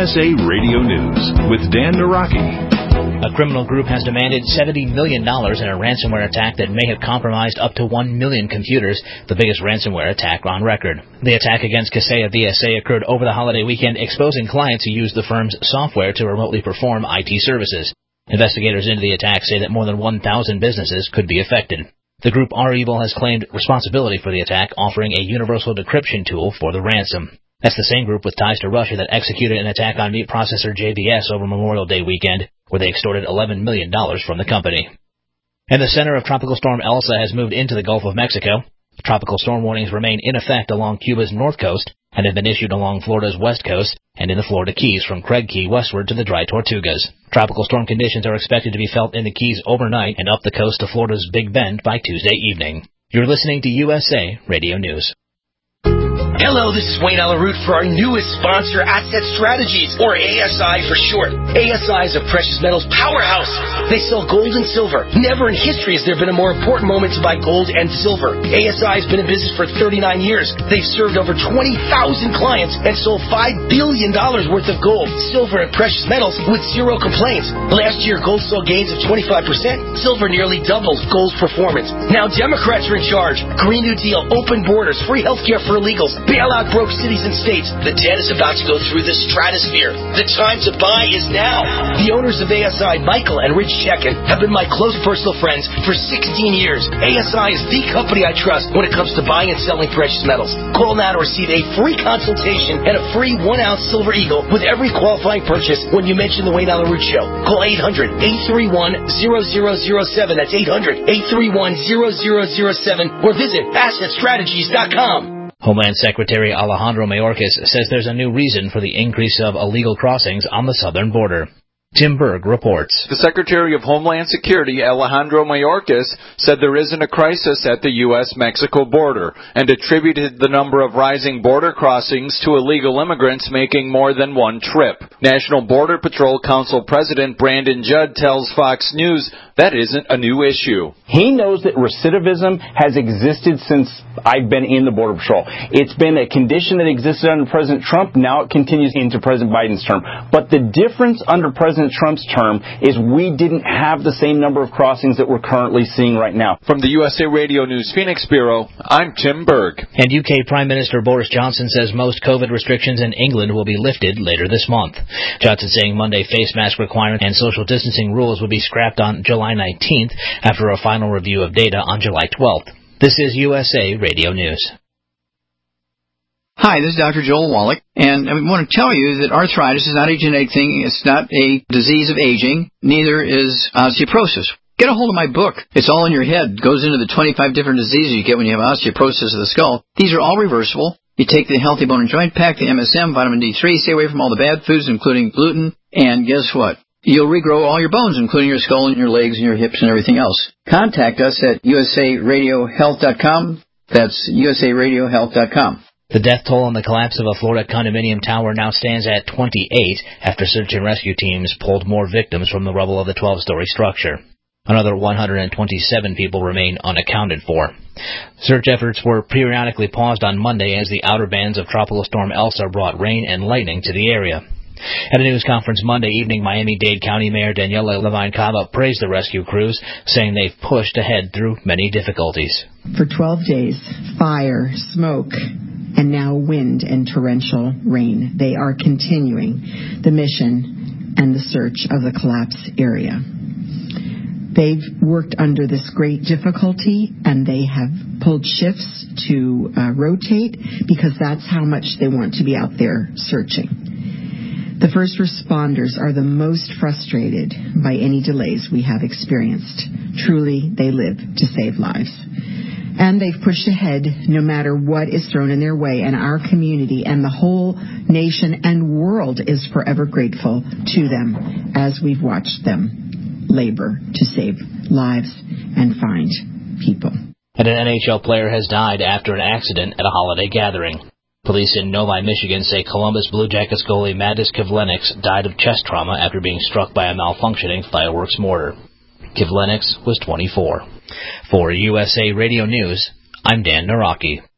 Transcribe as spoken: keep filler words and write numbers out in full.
S A Radio News with Dan Naraki. A criminal group has demanded seventy million dollars in a ransomware attack that may have compromised up to one million computers, the biggest ransomware attack on record. The attack against Kaseya V S A occurred over the holiday weekend, exposing clients who used the firm's software to remotely perform I T services. Investigators into the attack say that more than one thousand businesses could be affected. The group REvil has claimed responsibility for the attack, offering a universal decryption tool for the ransom. That's the same group with ties to Russia that executed an attack on meat processor J B S over Memorial Day weekend, where they extorted eleven million dollars from the company. And the center of Tropical Storm Elsa has moved into the Gulf of Mexico. Tropical storm warnings remain in effect along Cuba's north coast and have been issued along Florida's west coast and in the Florida Keys from Craig Key westward to the Dry Tortugas. Tropical storm conditions are expected to be felt in the Keys overnight and up the coast to Florida's Big Bend by Tuesday evening. You're listening to U S A Radio News. Hello, this is Wayne Alaroot for our newest sponsor, Asset Strategies, or A S I for short. A S I is a precious metals powerhouse. They sell gold and silver. Never in history has there been a more important moment to buy gold and silver. A S I has been in business for thirty-nine years. They've served over twenty thousand clients and sold five billion dollars worth of gold, silver, and precious metals with zero complaints. Last year, gold saw gains of twenty-five percent. Silver nearly doubled gold's performance. Now Democrats are in charge. Green New Deal, open borders, free healthcare for illegals. Bail out broke cities and states. The debt is about to go through the stratosphere. The time to buy is now. The owners of A S I, Michael and Rich Chekin, have been my close personal friends for sixteen years. A S I is the company I trust when it comes to buying and selling precious metals. Call now to receive a free consultation and a free one-ounce Silver Eagle with every qualifying purchase when you mention the Wayne Alaroot Show. Call eight hundred, eight three one, zero zero zero seven. That's eight hundred, eight three one, zero zero zero seven. Or visit asset strategies dot com. Homeland Secretary Alejandro Mayorkas says there's a new reason for the increase of illegal crossings on the southern border. Tim Berg reports. The Secretary of Homeland Security, Alejandro Mayorkas, said there isn't a crisis at the U S Mexico border and attributed the number of rising border crossings to illegal immigrants making more than one trip. National Border Patrol Council President Brandon Judd tells Fox News that isn't a new issue. He knows that recidivism has existed since I've been in the Border Patrol. It's been a condition that existed under President Trump. Now it continues into President Biden's term. But the difference under President Trump's term is we didn't have the same number of crossings that we're currently seeing right now. From the U S A Radio News Phoenix Bureau, I'm Tim Berg. And U K Prime Minister Boris Johnson says most COVID restrictions in England will be lifted later this month. Johnson saying Monday face mask requirements and social distancing rules will be scrapped on July nineteenth after a final review of data on July twelfth. This is U S A Radio News. Hi, this is Doctor Joel Wallach, and I want to tell you that arthritis is not a genetic thing. It's not a disease of aging. Neither is osteoporosis. Get a hold of my book. It's all in your head. It goes into the twenty-five different diseases you get when you have osteoporosis of the skull. These are all reversible. You take the Healthy Bone and Joint Pack, the M S M, vitamin D three, stay away from all the bad foods, including gluten, and guess what? You'll regrow all your bones, including your skull and your legs and your hips and everything else. Contact us at U S A radio health dot com. That's U S A radio health dot com. The death toll on the collapse of a Florida condominium tower now stands at twenty-eight after search and rescue teams pulled more victims from the rubble of the twelve-story structure. Another one hundred twenty-seven people remain unaccounted for. Search efforts were periodically paused on Monday as the outer bands of Tropical Storm Elsa brought rain and lightning to the area. At a news conference Monday evening, Miami-Dade County Mayor Daniela Levine Cava praised the rescue crews, saying they've pushed ahead through many difficulties. For twelve days, fire, smoke, and now wind and torrential rain. They are continuing the mission and the search of the collapse area. They've worked under this great difficulty, and they have pulled shifts to uh, rotate because that's how much they want to be out there searching. The first responders are the most frustrated by any delays we have experienced. Truly, they live to save lives. And they've pushed ahead no matter what is thrown in their way, and our community and the whole nation and world is forever grateful to them as we've watched them labor to save lives and find people. And an N H L player has died after an accident at a holiday gathering. Police in Novi, Michigan say Columbus Blue Jackets goalie Matis Kivlenieks died of chest trauma after being struck by a malfunctioning fireworks mortar. Kivlenieks was twenty-four. For U S A Radio News, I'm Dan Naraki.